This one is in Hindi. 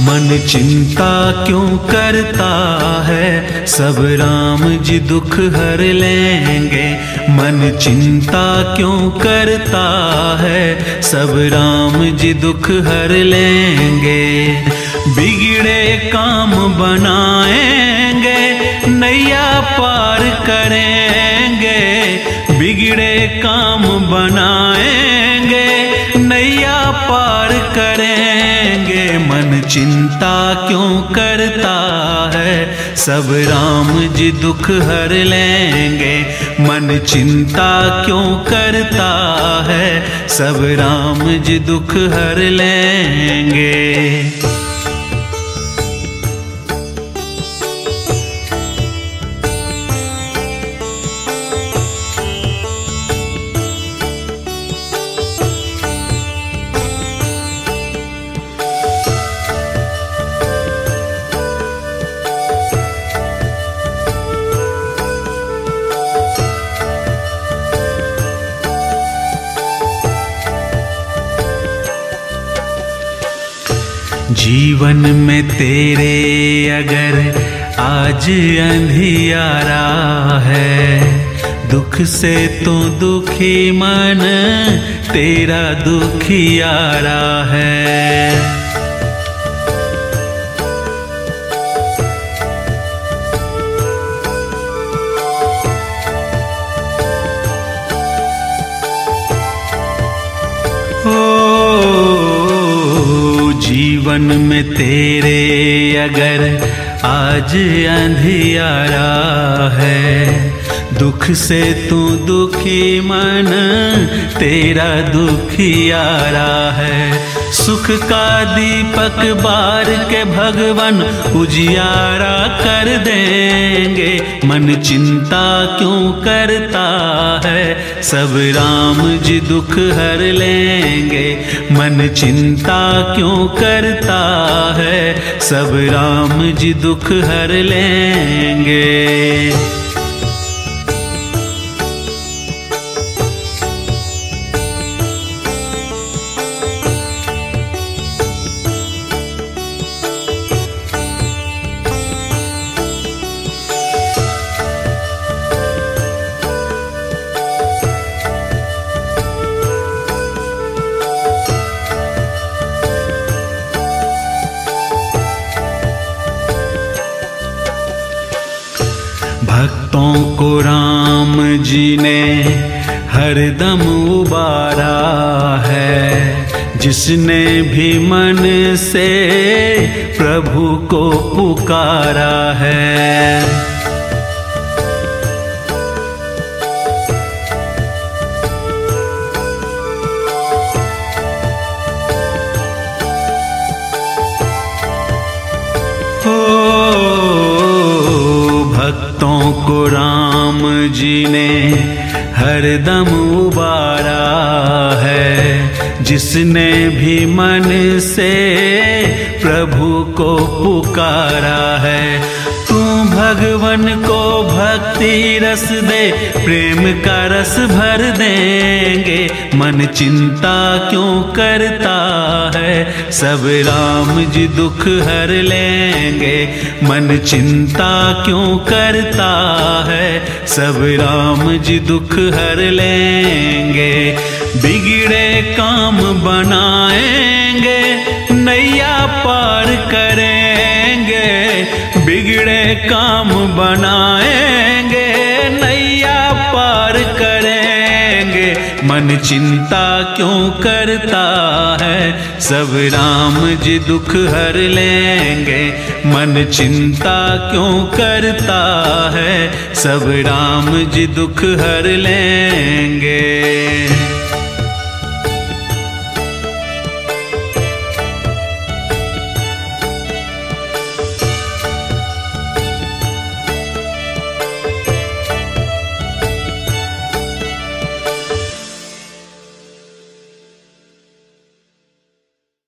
मन चिंता क्यों करता है, सब राम जी दुख हर लेंगे। मन चिंता क्यों करता है, सब राम जी दुख हर लेंगे। बिगड़े काम बनाएंगे, नैया पार करेंगे। बिगड़े काम बनाएंगे, नैया पार करेंगे। मन चिंता क्यों करता है, सब राम जी दुख हर लेंगे। मन चिंता क्यों करता है, सब राम जी दुख हर लेंगे। जीवन में तेरे अगर आज अंधियारा है, दुख से तो दुखी मन तेरा दुखियारा है। जीवन में तेरे अगर आज अंधियारा है, दुख से तू दुखी मन तेरा दुखियारा है। सुख का दीपक बार के भगवान उजियारा कर देंगे। मन चिंता क्यों करता है, सब राम जी दुख हर लेंगे। मन चिंता क्यों करता है, सब राम जी दुख हर लेंगे। भक्तों को राम जी ने हरदम उबारा है। जिसने भी मन से प्रभु को पुकारा है। भक्तों को राम जी ने हरदम उबारा है। जिसने भी मन से प्रभु को पुकारा है। तू भगवन को भक्ति रस दे, प्रेम का रस भर देंगे। मन चिंता क्यों करता है, सब राम जी दुख हर लेंगे। मन चिंता क्यों करता है, सब राम जी दुख हर लेंगे। बिगड़े काम बनाएंगे, नैया पार करेंगे। बिगड़े काम बनाएंगे, नैया पार करेंगे। मन चिंता क्यों करता है, सब राम जी दुख हर लेंगे। मन चिंता क्यों करता है, सब राम जी दुख हर लेंगे।